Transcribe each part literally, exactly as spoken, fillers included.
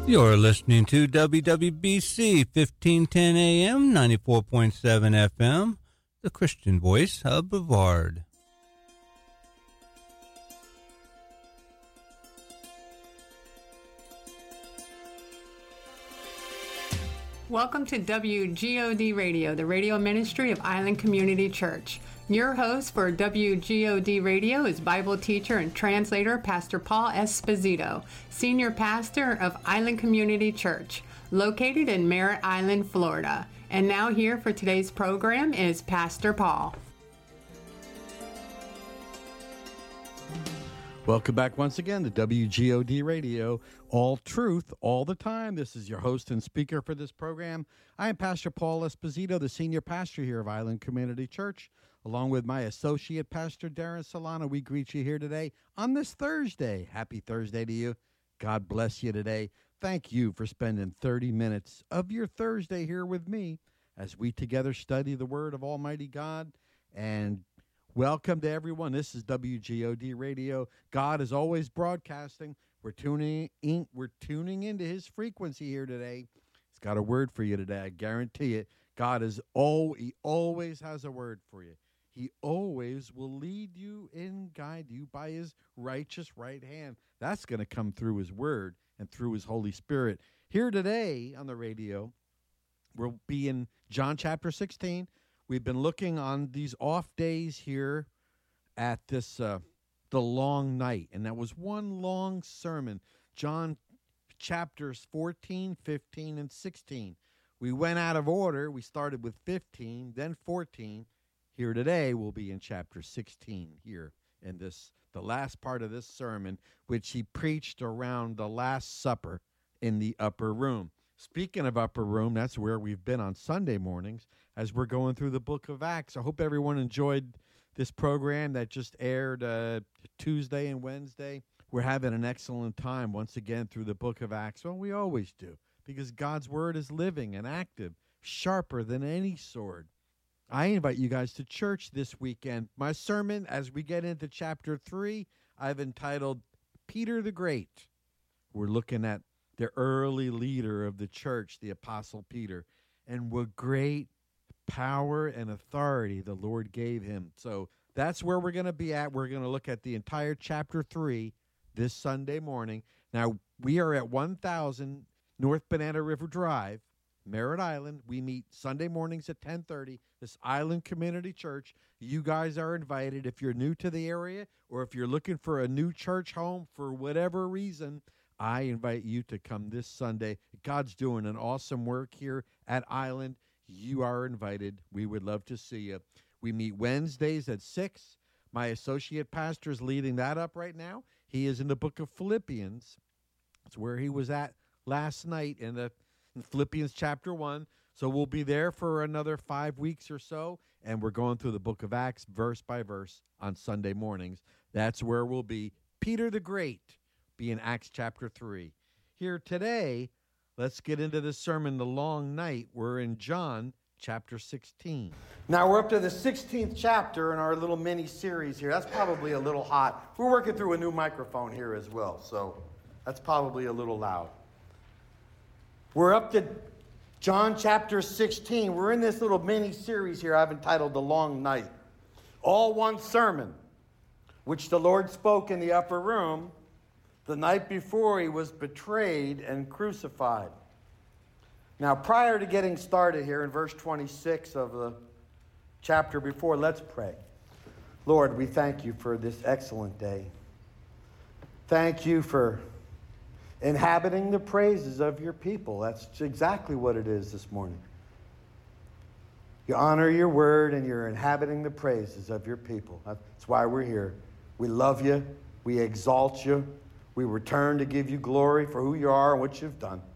You're listening to W W B C fifteen ten A M, ninety-four point seven F M, the Christian voice of Brevard. Welcome to W G O D Radio, the radio ministry of Island Community Church. Your host for W G O D Radio is Bible teacher and translator Pastor Paul Esposito, senior pastor of Island Community Church, located in Merritt Island, Florida. And now here for today's program is Pastor Paul. Welcome back once again to W G O D Radio, all truth, all the time. This is your host and speaker for this program. I am Pastor Paul Esposito, the senior pastor here of Island Community Church. Along with my associate pastor, Darren Solano, we greet you here today on this Thursday. Happy Thursday to you. God bless you today. Thank you for spending thirty minutes of your Thursday here with me as we together study the Word of Almighty God. And welcome to everyone. This is W G O D Radio. God is always broadcasting. We're tuning in, we're tuning into His frequency here today. He's got a word for you today. I guarantee it. God is all, He always has a word for you. He always will lead you and guide you by His righteous right hand. That's going to come through His Word and through His Holy Spirit. Here today on the radio, we'll be in John chapter sixteen. We've been looking on these off days here at this, uh, the long night. And that was one long sermon, John chapters fourteen, fifteen, and sixteen. We went out of order. We started with fifteen, then fourteen. Here today, we'll be in chapter sixteen here in this, the last part of this sermon, which he preached around the Last Supper in the upper room. Speaking of upper room, that's where we've been on Sunday mornings as we're going through the book of Acts. I hope everyone enjoyed this program that just aired uh, Tuesday and Wednesday. We're having an excellent time once again through the book of Acts. Well, we always do, because God's word is living and active, sharper than any sword. I invite you guys to church this weekend. My sermon, as we get into chapter three, I've entitled Peter the Great. We're looking at the early leader of the church, the Apostle Peter, and what great power and authority the Lord gave him. So that's where we're going to be at. We're going to look at the entire chapter three this Sunday morning. Now, we are at one thousand North Banana River Drive, Merritt Island. We meet Sunday mornings at ten thirty. This Island Community Church. You guys are invited. If you're new to the area or if you're looking for a new church home for whatever reason, I invite you to come this Sunday. God's doing an awesome work here at Island. You are invited. We would love to see you. We meet Wednesdays at six. My associate pastor is leading that up right now. He is in the book of Philippians. That's where he was at last night in the in Philippians chapter one. So we'll be there for another five weeks or so, and we're going through the book of Acts verse by verse on Sunday mornings. That's where we'll be. Peter the Great be in Acts chapter three. Here today, let's get into the sermon, The Long Night. We're in John chapter sixteen. Now we're up to the sixteenth chapter in our little mini-series here. That's probably a little hot. We're working through a new microphone here as well, so that's probably a little loud. We're up to John chapter sixteen. We're in this little mini-series here I've entitled The Long Night. All one sermon, which the Lord spoke in the upper room the night before he was betrayed and crucified. Now, prior to getting started here in verse twenty-six of the chapter before, let's pray. Lord, we thank you for this excellent day. Thank you for inhabiting the praises of your people. That's exactly what it is this morning. You honor your word and you're inhabiting the praises of your people. That's why we're here. We love you. We exalt you. We return to give you glory for who you are and what you've done.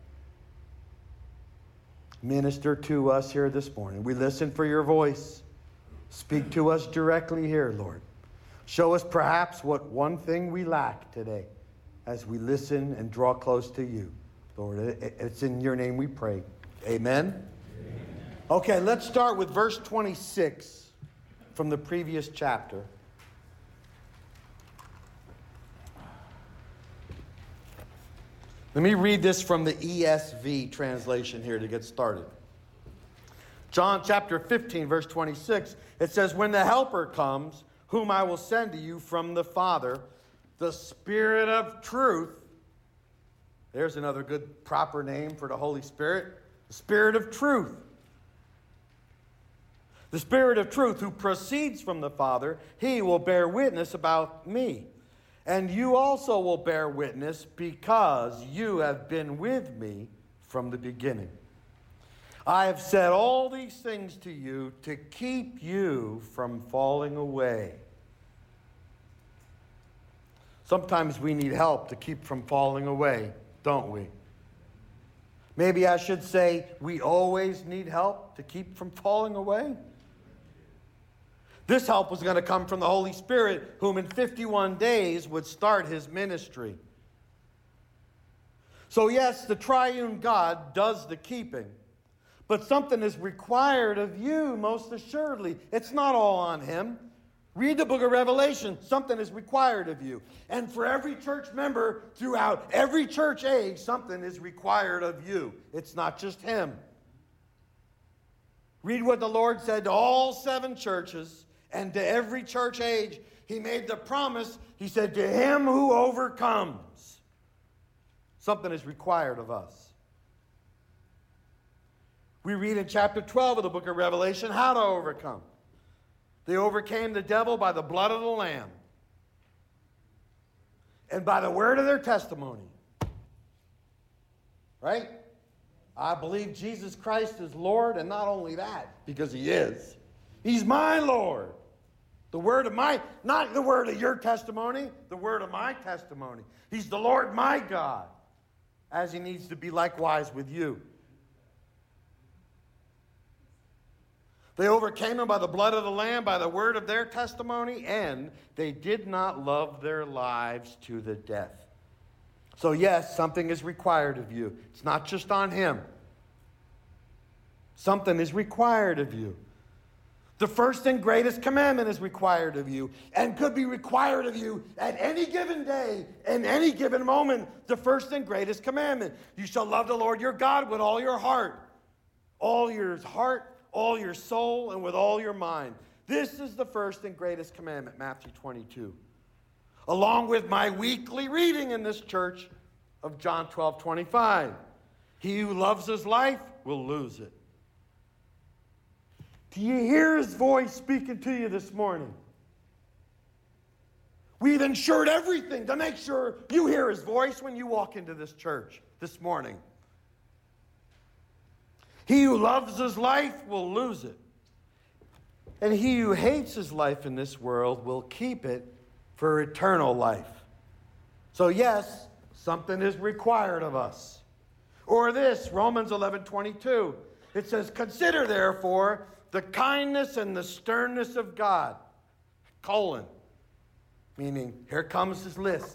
Minister to us here this morning. We listen for your voice. Speak to us directly here, Lord. Show us perhaps what one thing we lack today as we listen and draw close to you. Lord, it's in your name we pray. Amen? Amen. Okay, let's start with verse twenty-six from the previous chapter. Let me read this from the E S V translation here to get started. John chapter fifteen, verse twenty-six, it says, when the Helper comes, whom I will send to you from the Father, the Spirit of truth. There's another good proper name for the Holy Spirit. The Spirit of truth. The Spirit of truth who proceeds from the Father, he will bear witness about me. And you also will bear witness because you have been with me from the beginning. I have said all these things to you to keep you from falling away. Sometimes we need help to keep from falling away, don't we? Maybe I should say we always need help to keep from falling away. This help was going to come from the Holy Spirit, whom in fifty-one days would start his ministry. So yes, the triune God does the keeping, but something is required of you, most assuredly. It's not all on him. Read the book of Revelation. Something is required of you. And for every church member throughout every church age, something is required of you. It's not just him. Read what the Lord said to all seven churches and to every church age. He made the promise. He said, to him who overcomes, something is required of us. We read in chapter twelve of the book of Revelation how to overcome. They overcame the devil by the blood of the Lamb and by the word of their testimony. Right? I believe Jesus Christ is Lord, and not only that, because he is. He's my Lord. The word of my, not the word of your testimony, the word of my testimony. He's the Lord my God, as he needs to be likewise with you. They overcame him by the blood of the Lamb, by the word of their testimony, and they did not love their lives to the death. So yes, something is required of you. It's not just on him. Something is required of you. The first and greatest commandment is required of you and could be required of you at any given day, in any given moment. The first and greatest commandment. You shall love the Lord your God with all your heart, all your heart, all your soul, and with all your mind. This is the first and greatest commandment, Matthew twenty-two. Along with my weekly reading in this church of John twelve twenty-five. He who loves his life will lose it. Do you hear his voice speaking to you this morning? We've ensured everything to make sure you hear his voice when you walk into this church this morning. He who loves his life will lose it. And he who hates his life in this world will keep it for eternal life. So yes, something is required of us. Or this, Romans eleven twenty-two. It says, consider therefore the kindness and the sternness of God. Colon. Meaning, here comes his list.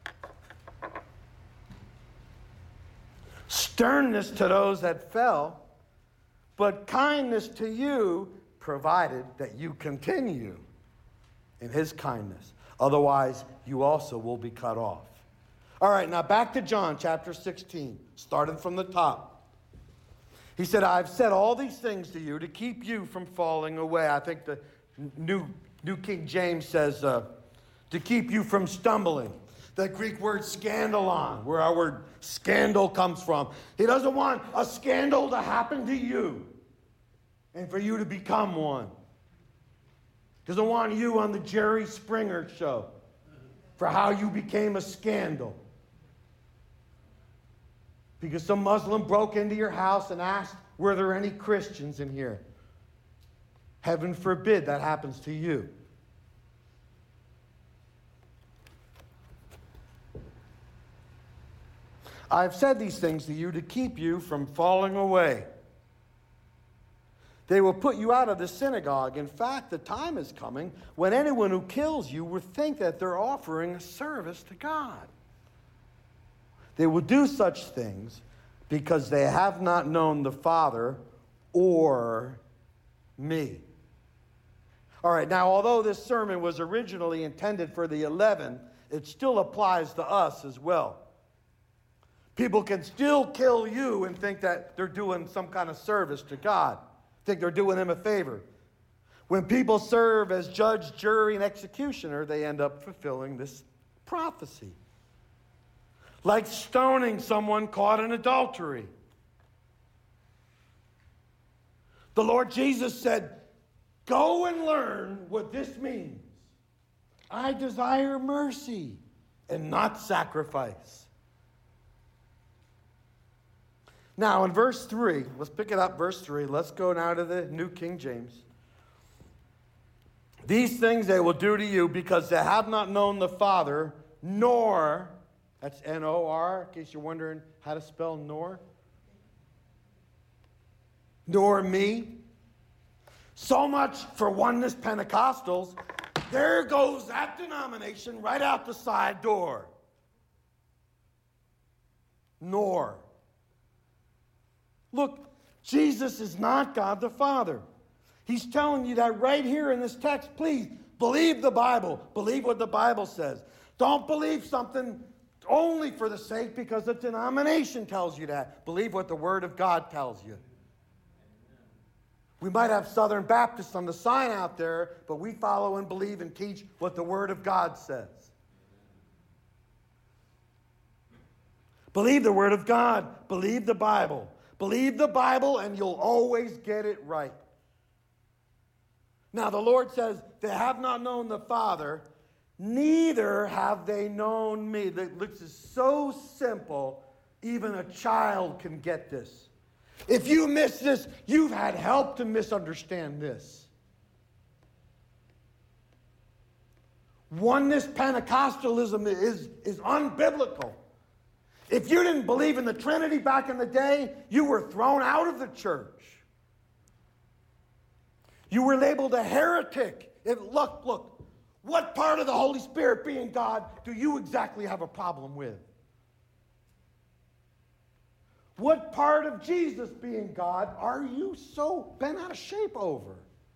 Sternness to those that fell, but kindness to you, provided that you continue in his kindness. Otherwise, you also will be cut off. All right, now back to John chapter sixteen, starting from the top. He said, I've said all these things to you to keep you from falling away. I think the New, New King James says, uh, to keep you from stumbling. The Greek word scandalon, where our word scandal comes from. He doesn't want a scandal to happen to you and for you to become one. He doesn't want you on the Jerry Springer show for how you became a scandal. Because some Muslim broke into your house and asked, were there any Christians in here? Heaven forbid that happens to you. I've said these things to you to keep you from falling away. They will put you out of the synagogue. In fact, the time is coming when anyone who kills you will think that they're offering a service to God. They will do such things because they have not known the Father or me. All right, now, although this sermon was originally intended for the eleven, it still applies to us as well. People can still kill you and think that they're doing some kind of service to God, think they're doing him a favor. When people serve as judge, jury, and executioner, they end up fulfilling this prophecy. Like stoning someone caught in adultery. The Lord Jesus said, go and learn what this means. I desire mercy and not sacrifice. Now in verse three, let's pick it up, verse three. Let's go now to the New King James. These things they will do to you because they have not known the Father, nor, that's N O R, in case you're wondering how to spell nor, nor me. So much for oneness Pentecostals. There goes that denomination right out the side door. Nor. Look, Jesus is not God the Father. He's telling you that right here in this text. Please, believe the Bible. Believe what the Bible says. Don't believe something only for the sake because the denomination tells you that. Believe what the Word of God tells you. We might have Southern Baptists on the sign out there, but we follow and believe and teach what the Word of God says. Believe the Word of God. Believe the Bible. Believe the Bible and you'll always get it right. Now the Lord says, they have not known the Father, neither have they known me. This is so simple, even a child can get this. If you miss this, you've had help to misunderstand this. Oneness Pentecostalism is, is unbiblical. If you didn't believe in the Trinity back in the day, you were thrown out of the church. You were labeled a heretic. If, look, look, what part of the Holy Spirit being God do you exactly have a problem with? What part of Jesus being God are you so bent out of shape over?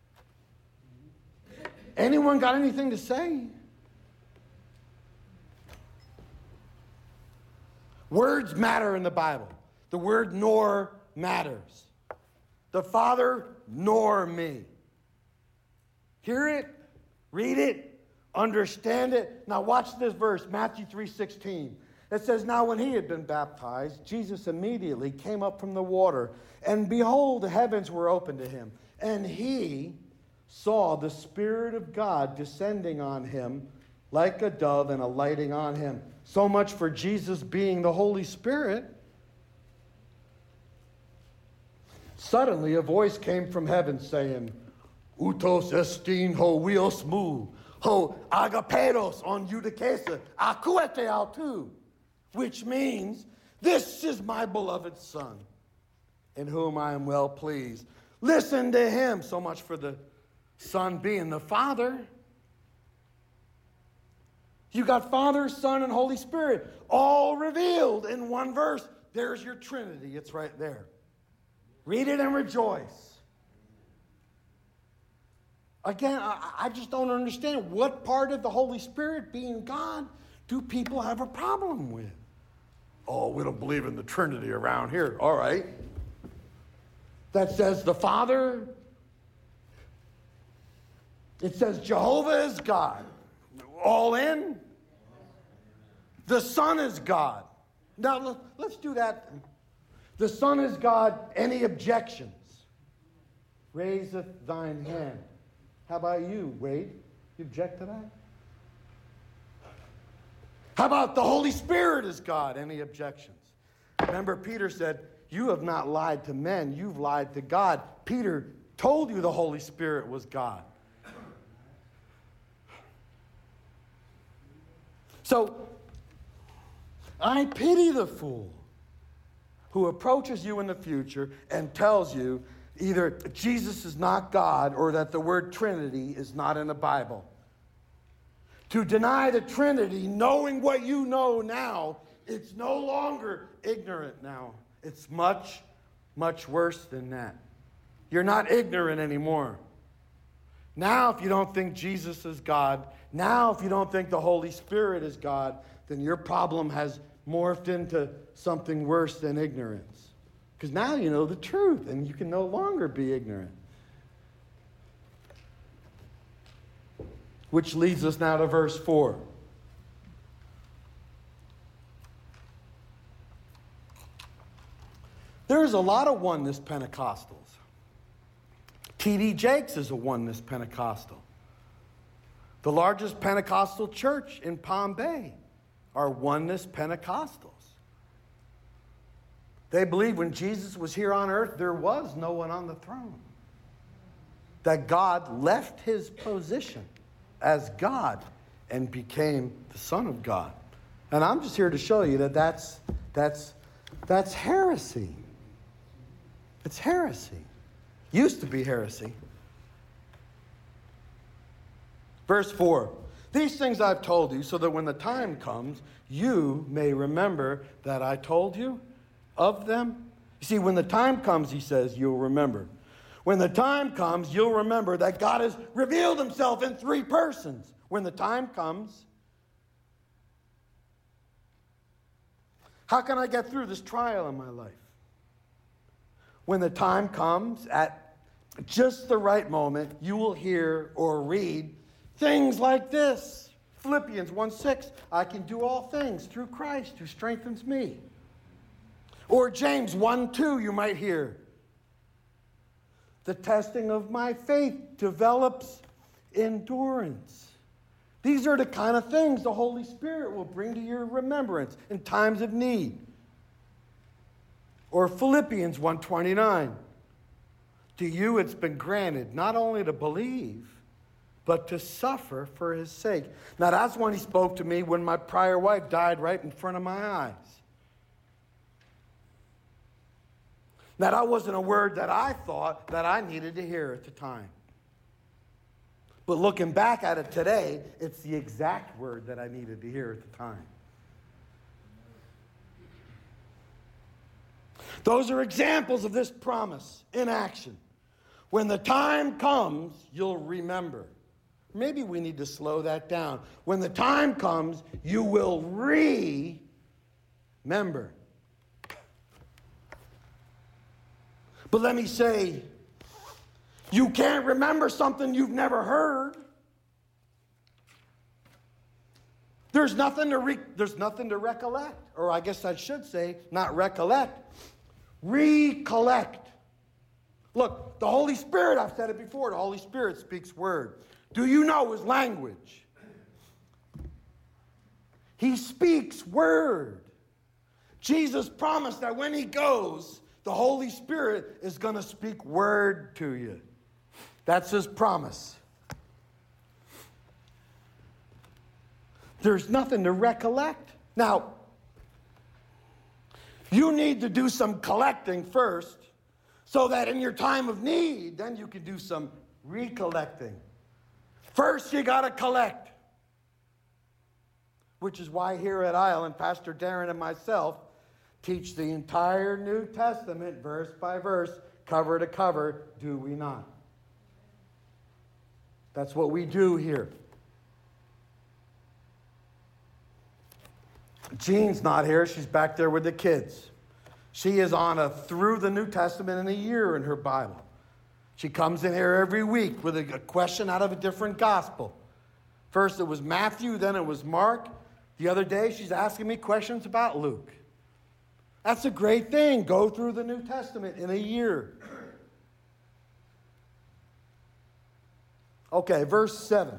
Anyone got anything to say? Words matter in the Bible. The word nor matters. The Father nor me. Hear it, read it, understand it. Now watch this verse, Matthew three sixteen. It says, now when he had been baptized, Jesus immediately came up from the water, and behold, the heavens were opened to him. And he saw the Spirit of God descending on him like a dove and alighting on him. So much for Jesus being the Holy Spirit. Suddenly a voice came from heaven saying, Utos estin ho wios mu, ho agaperos on eudikesa, akuete autu, which means, this is my beloved Son, in whom I am well pleased. Listen to him. So much for the Son being the Father. You got Father, Son, and Holy Spirit, all revealed in one verse. There's your Trinity. It's right there. Read it and rejoice. Again, I, I just don't understand what part of the Holy Spirit being God do people have a problem with? Oh, we don't believe in the Trinity around here. All right. That says the Father. It says Jehovah is God. All in. The Son is God. Now, let's do that. The Son is God. Any objections? Raiseth thine hand. How about you, Wade? You object to that? How about the Holy Spirit is God? Any objections? Remember, Peter said, you have not lied to men, you've lied to God. Peter told you the Holy Spirit was God. So, I pity the fool who approaches you in the future and tells you either Jesus is not God or that the word Trinity is not in the Bible. To deny the Trinity, knowing what you know now, it's no longer ignorant now. It's much, much worse than that. You're not ignorant anymore. Now, if you don't think Jesus is God, now if you don't think the Holy Spirit is God, then your problem has morphed into something worse than ignorance. Because now you know the truth, and you can no longer be ignorant. Which leads us now to verse four. There's a lot of oneness Pentecostals. T D Jakes is a oneness Pentecostal. The largest Pentecostal church in Palm Bay are oneness Pentecostals. They believe when Jesus was here on earth, there was no one on the throne. That God left his position as God and became the Son of God. And I'm just here to show you that that's, that's, that's heresy. It's heresy. Used to be heresy. Verse four. These things I've told you so that when the time comes, you may remember that I told you of them. You see, when the time comes, he says, you'll remember. When the time comes, you'll remember that God has revealed himself in three persons. When the time comes, how can I get through this trial in my life? When the time comes, at just the right moment, you will hear or read things like this. Philippians one six, I can do all things through Christ who strengthens me. Or James one two, you might hear. The testing of my faith develops endurance. These are the kind of things the Holy Spirit will bring to your remembrance in times of need. Or Philippians one twenty-nine. To you it's been granted not only to believe, but to suffer for his sake. Now that's when he spoke to me when my prior wife died right in front of my eyes. Now that wasn't a word that I thought that I needed to hear at the time. But looking back at it today, it's the exact word that I needed to hear at the time. Those are examples of this promise in action. When the time comes, you'll remember. Maybe we need to slow that down. When the time comes, you will remember. But let me say, you can't remember something you've never heard. There's nothing to re- there's nothing to recollect, or I guess I should say, not recollect, recollect. Look, the Holy Spirit, I've said it before, the Holy Spirit speaks word. Do you know his language? He speaks word. Jesus promised that when he goes, the Holy Spirit is going to speak word to you. That's his promise. There's nothing to recollect. Now, you need to do some collecting first so that in your time of need, then you can do some recollecting. First, you got to collect. Which is why here at Island, Pastor Darren and myself teach the entire New Testament, verse by verse, cover to cover, do we not? That's what we do here. Jean's not here. She's back there with the kids. She is on a through the New Testament in a year in her Bible. She comes in here every week with a question out of a different gospel. First it was Matthew, then it was Mark. The other day she's asking me questions about Luke. That's a great thing. Go through the New Testament in a year. Okay, verse seven.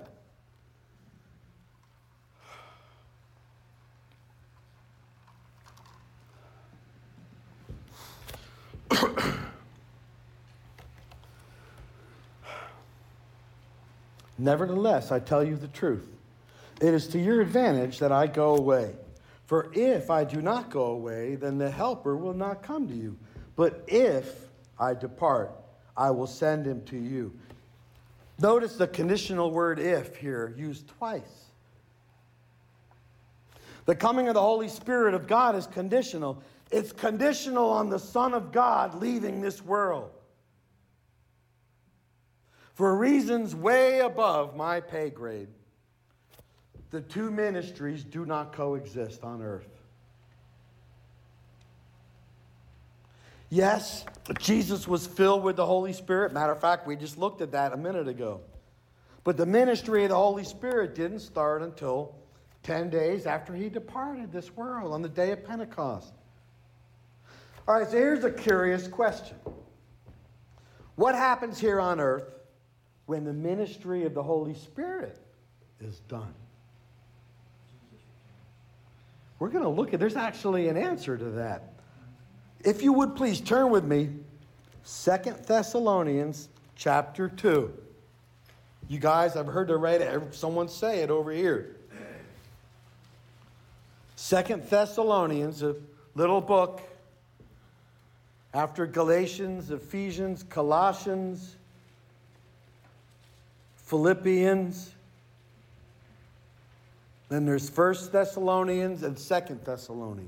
Nevertheless, I tell you the truth. It is to your advantage that I go away. For if I do not go away, then the Helper will not come to you. But if I depart, I will send him to you. Notice the conditional word if here used twice. The coming of the Holy Spirit of God is conditional. It's conditional on the Son of God leaving this world. For reasons way above my pay grade, the two ministries do not coexist on earth. Yes, Jesus was filled with the Holy Spirit. Matter of fact, we just looked at that a minute ago. But the ministry of the Holy Spirit didn't start until ten days after he departed this world on the day of Pentecost. All right, so here's a curious question. What happens here on earth when the ministry of the Holy Spirit is done? We're going to look at, there's actually an answer to that. If you would please turn with me, Second Thessalonians chapter two. You guys, I've heard to write it, someone say it over here. Second Thessalonians, a little book after Galatians, Ephesians, Colossians, Philippians. Then there's First Thessalonians and Second Thessalonians.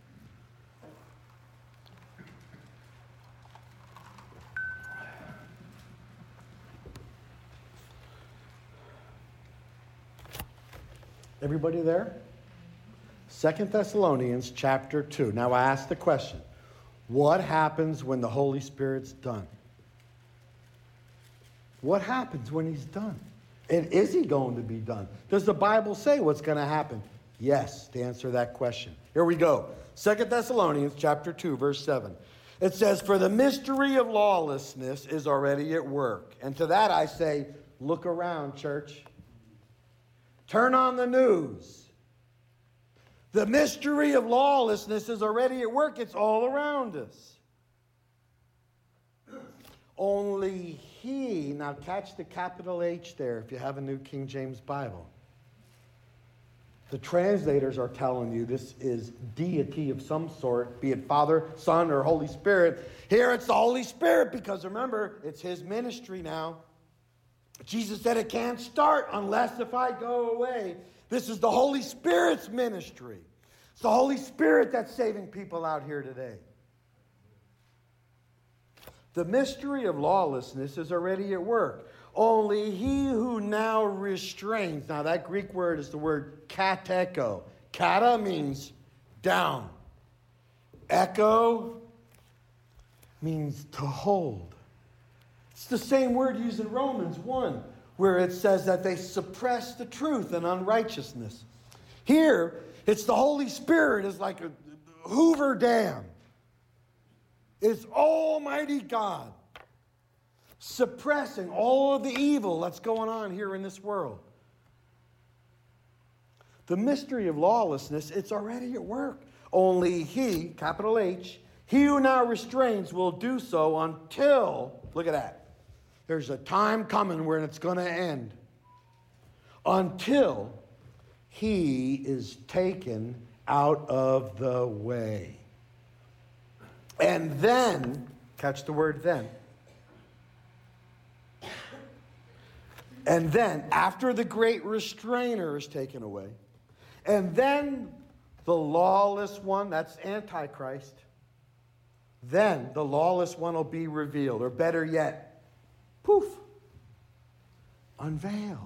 Everybody there? Second Thessalonians chapter two. Now I ask the question, what happens when the Holy Spirit's done? What happens when he's done? And is he going to be done? Does the Bible say what's going to happen? Yes, to answer that question. Here we go. Second Thessalonians chapter two, verse seven. It says, "For the mystery of lawlessness is already at work." And to that I say, look around, church. Turn on the news. The mystery of lawlessness is already at work. It's all around us. Only he, now catch the capital H there if you have a New King James Bible. The translators are telling you this is deity of some sort, be it Father, Son, or Holy Spirit. Here it's the Holy Spirit because remember, it's his ministry now. Jesus said it can't start unless if I go away. This is the Holy Spirit's ministry. It's the Holy Spirit that's saving people out here today. The mystery of lawlessness is already at work. Only he who now restrains. Now that Greek word is the word kateko. Kata means down. Echo means to hold. It's the same word used in Romans one, where it says that they suppress the truth and unrighteousness. Here, it's the Holy Spirit is like a Hoover Dam. It's Almighty God suppressing all of the evil that's going on here in this world. The mystery of lawlessness, it's already at work. Only he, capital H, he who now restrains will do so until, look at that, there's a time coming where it's going to end. Until he is taken out of the way. And then, catch the word then. And then, after the great restrainer is taken away, and then the lawless one, that's Antichrist, then the lawless one will be revealed, or better yet, poof, unveiled.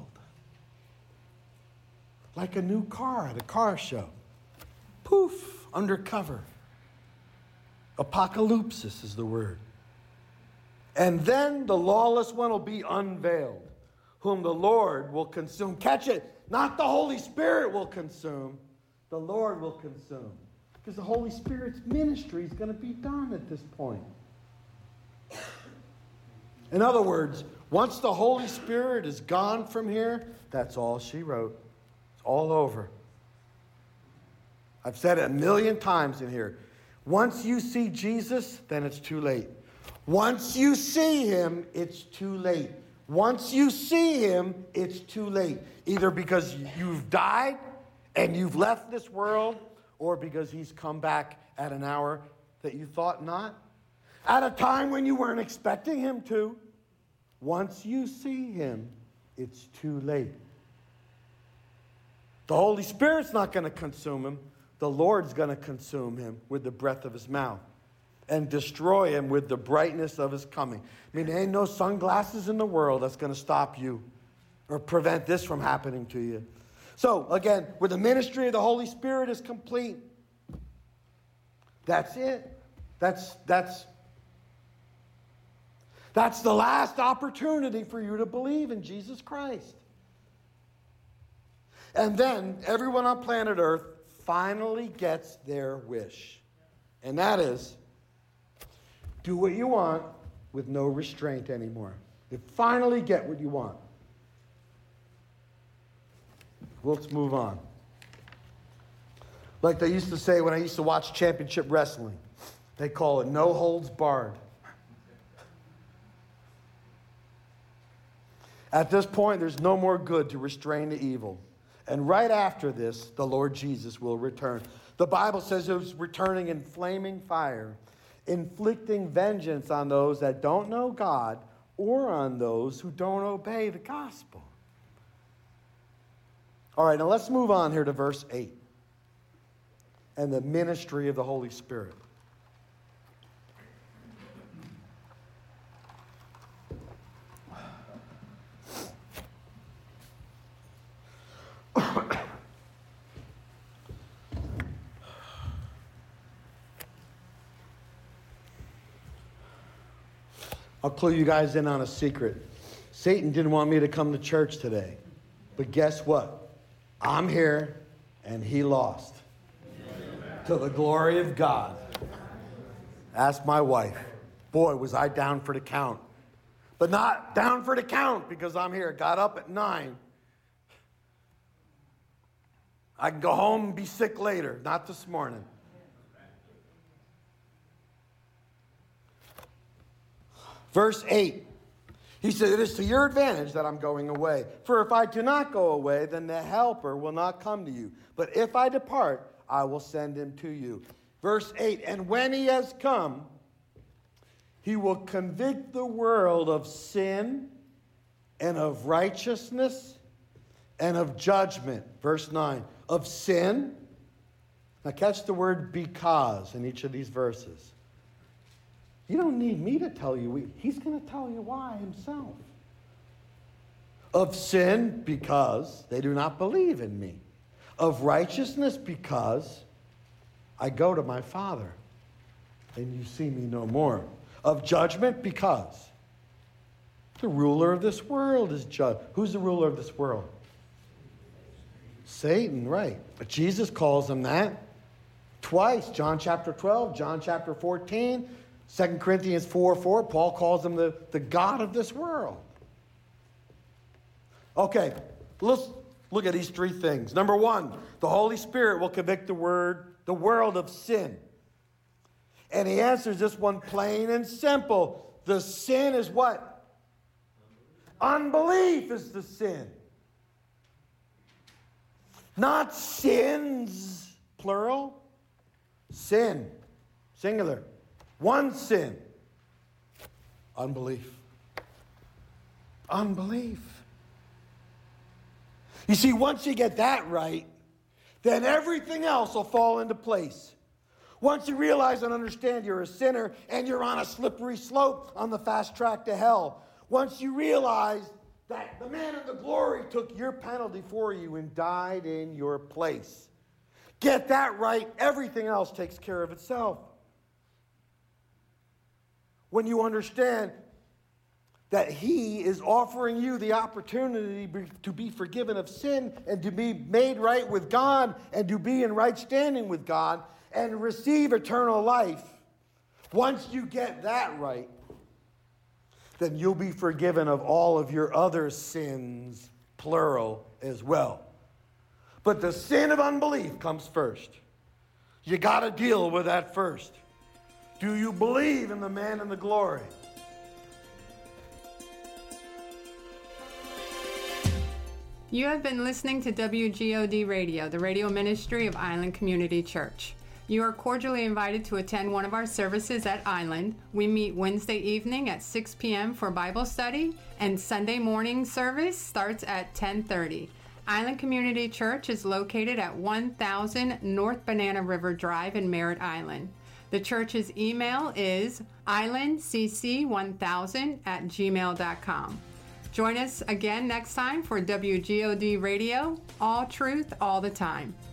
Like a new car at a car show. Poof, undercover. Apocalypsis is the word. And then the lawless one will be unveiled, whom the Lord will consume. Catch it. Not the Holy Spirit will consume. The Lord will consume. Because the Holy Spirit's ministry is going to be done at this point. In other words, once the Holy Spirit is gone from here, that's all she wrote. It's all over. I've said it a million times in here. Once you see Jesus, then it's too late. Once you see him, it's too late. Once you see him, it's too late. Either because you've died and you've left this world, or because he's come back at an hour that you thought not. At a time when you weren't expecting him to. Once you see him, it's too late. The Holy Spirit's not going to consume him. The Lord's going to consume him with the breath of his mouth and destroy him with the brightness of his coming. I mean, there ain't no sunglasses in the world that's going to stop you or prevent this from happening to you. So, again, when the ministry of the Holy Spirit is complete, that's it. That's, that's That's the last opportunity for you to believe in Jesus Christ. And then everyone on planet Earth finally gets their wish. And that is, do what you want with no restraint anymore. You finally get what you want. Let's move on. Like they used to say when I used to watch championship wrestling, they call it no holds barred. At this point, there's no more good to restrain the evil. And right after this, the Lord Jesus will return. The Bible says he was returning in flaming fire, inflicting vengeance on those that don't know God or on those who don't obey the gospel. All right, now let's move on here to verse eight and the ministry of the Holy Spirit. I'll clue you guys in on a secret. Satan didn't want me to come to church today. But guess what? I'm here, and he lost. Amen. To the glory of God. Ask my wife. Boy, was I down for the count. But not down for the count because I'm here. Got up at nine. I can go home and be sick later. Not this morning. Verse eight, he said, it is to your advantage that I'm going away. For if I do not go away, then the helper will not come to you. But if I depart, I will send him to you. Verse eight, and when he has come, he will convict the world of sin and of righteousness and of judgment. Verse nine, of sin. Now catch the word because in each of these verses. You don't need me to tell you. He's going to tell you why himself. Of sin, because they do not believe in me. Of righteousness, because I go to my Father, and you see me no more. Of judgment, because the ruler of this world is judged. Who's the ruler of this world? Satan, right. But Jesus calls him that twice. John chapter twelve, John chapter fourteen. Second Corinthians four four, Paul calls him the, the God of this world. Okay, let's look at these three things. Number one, the Holy Spirit will convict the word, the world of sin. And he answers this one plain and simple. The sin is what? Unbelief is the sin. Not sins, plural. Sin, singular. One sin. Unbelief. Unbelief. You see, once you get that right, then everything else will fall into place. Once you realize and understand you're a sinner and you're on a slippery slope on the fast track to hell. Once you realize that the man of the glory took your penalty for you and died in your place. Get that right, everything else takes care of itself. When you understand that he is offering you the opportunity to be forgiven of sin and to be made right with God and to be in right standing with God and receive eternal life, once you get that right, then you'll be forgiven of all of your other sins, plural, as well. But the sin of unbelief comes first. You got to deal with that first. Do you believe in the man in the glory? You have been listening to W G O D Radio, the radio ministry of Island Community Church. You are cordially invited to attend one of our services at Island. We meet Wednesday evening at six p.m. for Bible study, and Sunday morning service starts at ten thirty. Island Community Church is located at one thousand North Banana River Drive in Merritt Island. The church's email is island c c one thousand at gmail dot com. Join us again next time for W G O D Radio, all truth, all the time.